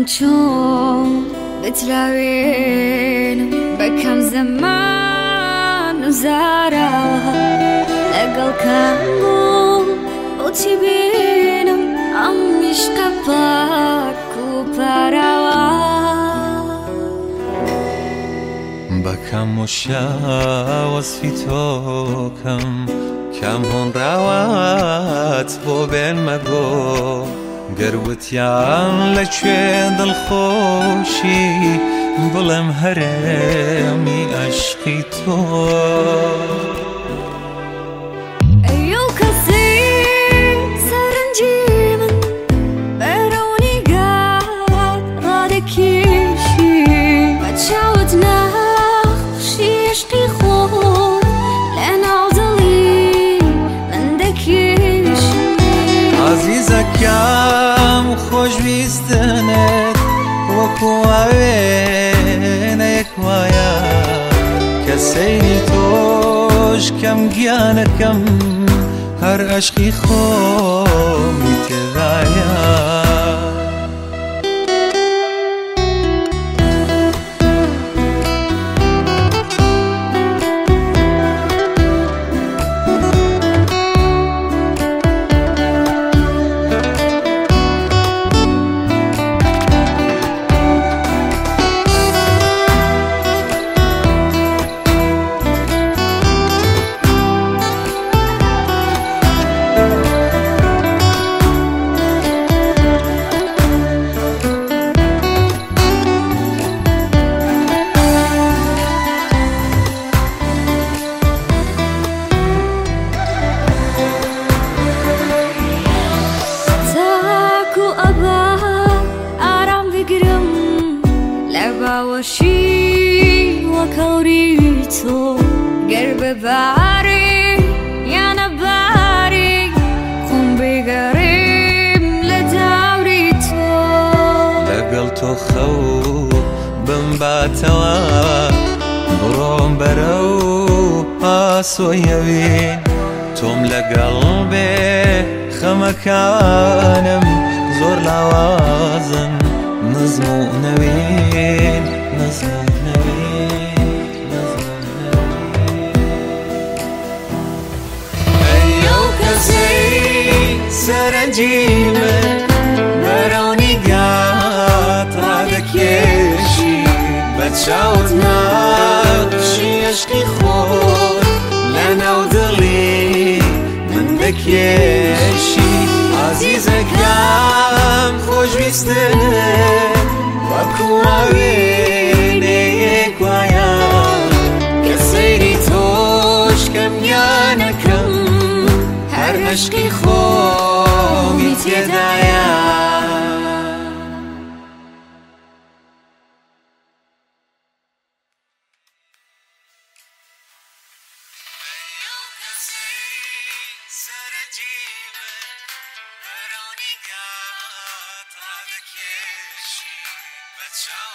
چۆن بتراوێنم بەکەم زەمان و زاراوە لەگەڵ کەمبوو بۆچی بینم ئەم عیشقە پاک و پاراوە بەکەم وشە وەسفی تۆکەم کەم هۆنراوەت بۆ بێنمە بۆ گەروتیان لەکوێ دڵخۆشی بڵێم هەرێمی عەشقی تۆ ئەیۆ کەسی سەرنجی من بەرەونی گات ڕادەکێشی بە چاوت نەخشی عەشقی خۆت لە ناو دڵی من دەکێشی عەزیزەکەم خۆشویستنت وەکو وێنەیەک وایە کە سەیری تۆش کەم گیانەکەم هەر عەشقی خۆمی تێدایە باوەشی وەکەوری تۆ گەر بباری یانە باری خۆم بگەڕیم لە داوری تۆ لەگەڵ تۆ خەو بمباتەوە بڕۆم بەرەو ئاسۆیەوین تۆم لەگەڵ بێ خەمەکانم زۆر لاوازن نزم و نەوین نزم و نەوین نزم و نەوین ئەیۆ کەسەی سەرنجی من بەرەونی گات ڕادەکێشی بە چاوت نەخشی عەشقی خۆت لە ناو دڵی من دەکێشی عەزیزەکەم خۆشویستنت وەکو وێنەیەک وایە کە سەیری تۆش کەمیانەکەم هەر عەشقی خۆمی تێدایە Ciao.